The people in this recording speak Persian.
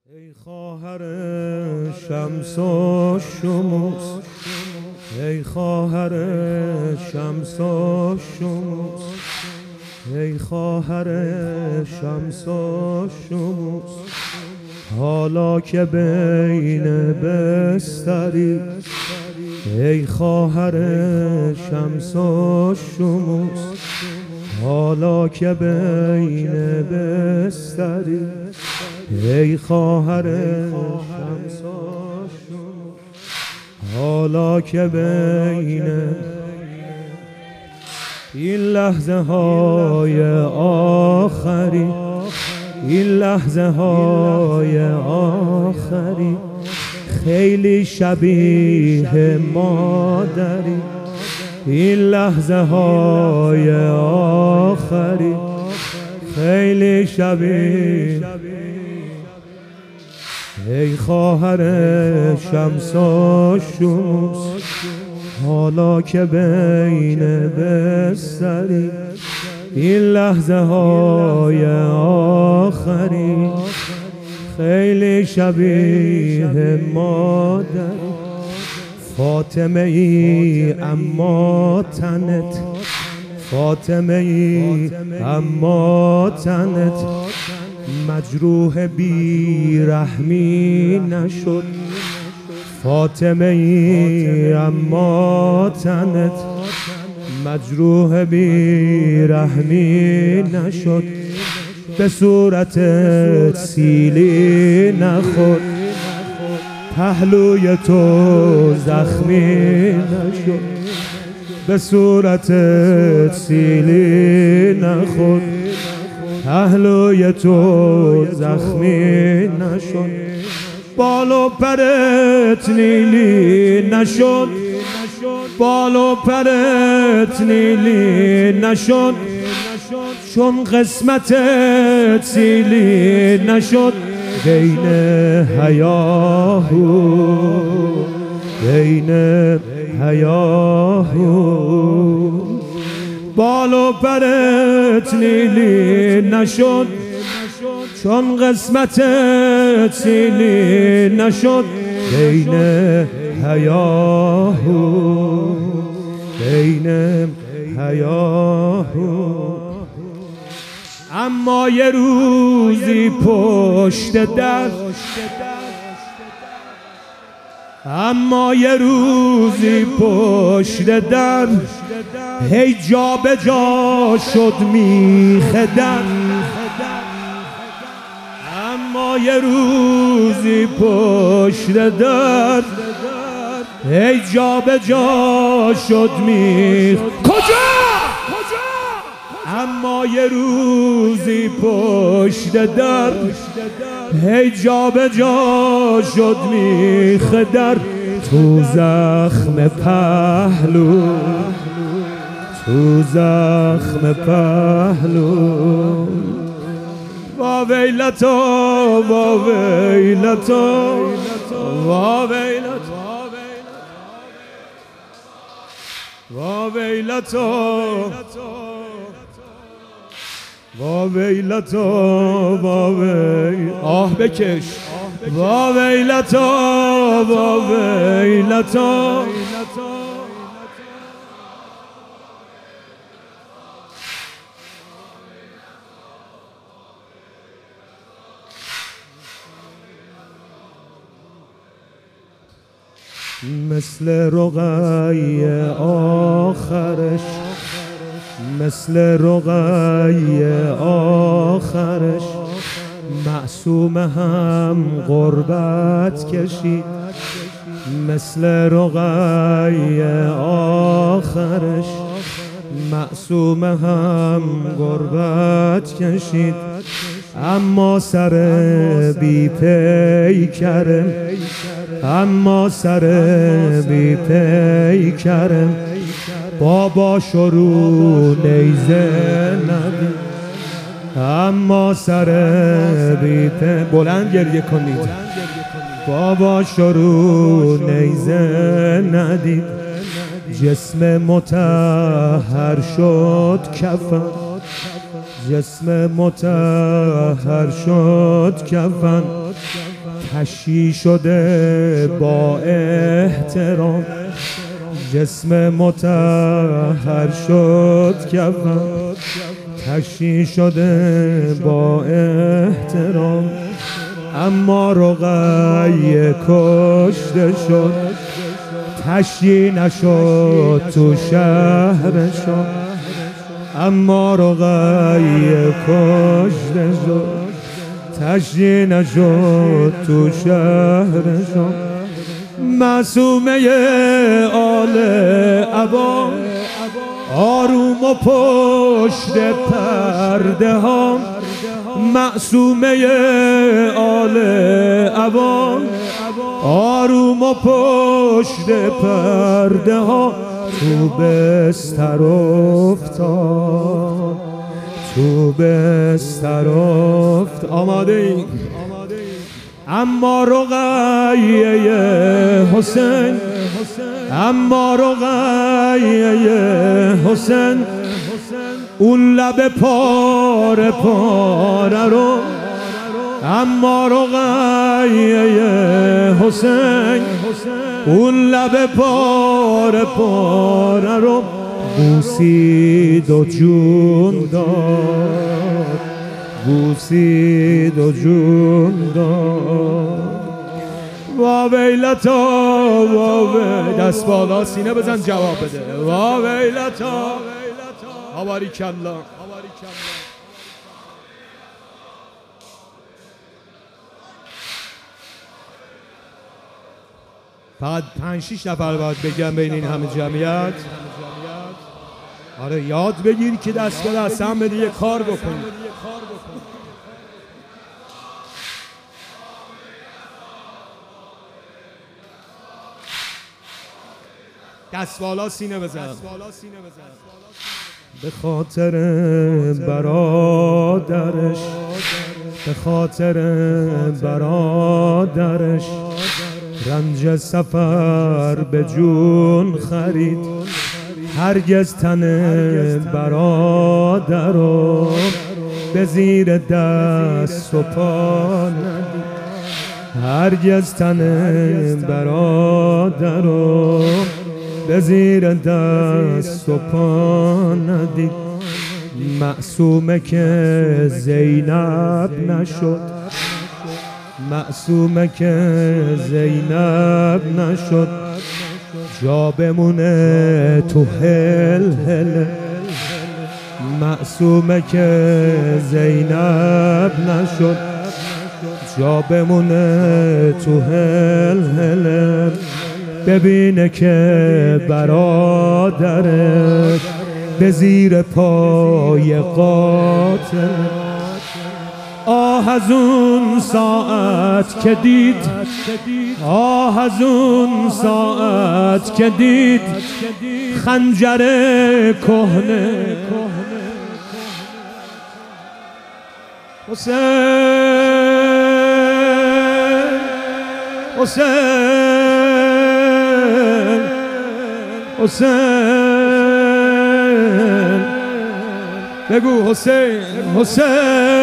ای خواهر شمس و شموس، ای خواهر شمس و شموس، ای خواهر شمس و شموس، حالا که بین بستری، ای خواهر شمس و شموس، حالا که بین بستری، ای خواهر شمس و شموس، حالا که بین این لحظه های آخری، این لحظه های آخری خیلی شبیه مادری، این لحظه های آخری خیلی شبیه. ای خواهر شمس و شموس، حالا که بین بستری، این لحظه های آخری خیلی شبیه مادری. فاطمه ای اما تنت، فاطمه ای اما تنت مجروح بی رحمی نشد، فاطمه ای اما تنت مجروح بی رحمی نشد، به صورتت سیلی نخورد، پهلوی تو زخمی نشد، به صورتت سیلی نخورد، پهلوی تو زخمی نشد، بال و پرت نیلی نشد، بال و پرت نیلی نشد، چون قسمتت سیلی نشد، بین حیاهو بین حیاهو بال و پرت نیلی نشد، چون قسمتت سیلی نشد، بین حیاهو بین حیاهو. اما یه روزی پشت در، اما یه روزی پشت در، هی جا به جا شد میخ در، اما یه روزی پشت در، هی جا به جا شد میخ. کجا؟ اما یه روزی پشت در، هی جا به جا شد میخ در، تو زخم پهلو، تو زخم پهلو، وا ویلتا وا ویلتا وا ویلتا وا ویلتا وا ویلتا وا وی آه بکش، وا ویلتا وا ویلتا. مثل رقی آخرش، مثل رقی آخرش معصوم هم غربت کشید، مثل رقی آخرش معصوم هم غربت کشید، اما سر بی پیکرم، اما سر بی پیکرم بابا شروع نیزه ندید، اما سر بی پیکرم بلند گریه کنید، بابا شروع نیزه ندید، جسم مطهر شد کفن، جسم مطهر شد کفن، تشییع شده با احترام، جسم مطهر شد کفن. تشییع شده با احترام، اما رقیه کشته شد. تشییع نشد تو شهرشان، اما رقیه کشته شد. تشییع نشد تو شهرشان. معصومه آل عبا آروم و پشت پرده ها. معصومه آل عبا آروم و پشت پرده ها. تو بستر افتاد، تو بستر افتاد. آماده ای؟ اما رقیه حسین، اما رقیه حسین، اون لب پاره پاره رو. اما رقیه حسین، اون لب پاره پاره رو بوسید و جون داد، بوسید و جون داد. وا ویلتا، وا دست بالا سینه بزن جواب بده. وا ویلتا، باریکالله. فقط 5-6 نفر باید بگم بین این همه جمعیت. آره یاد بگیر که دست به دست هم بده، یه کار بکنی. دست بالا سینه بزن. به خاطر برادرش، به خاطر برادرش رنج سفر به جون خرید. هرگز تن برادر رو به زیر دست و پا ندید. هرگز تن برادر رو به زیر دست و پا ندید. معصومه که زینب نشد، معصومه که زینب نشد، جا بمونه تو هل هل. معصومه که زینب نشد، جا بمونه تو هل هل. ببینه که برادرش به زیر پای قاتل. آه از اون ساعت که دید، آه از اون ساعت که دید خنجر کهنه. حسین، حسین، حسین، بگو حسین، حسین.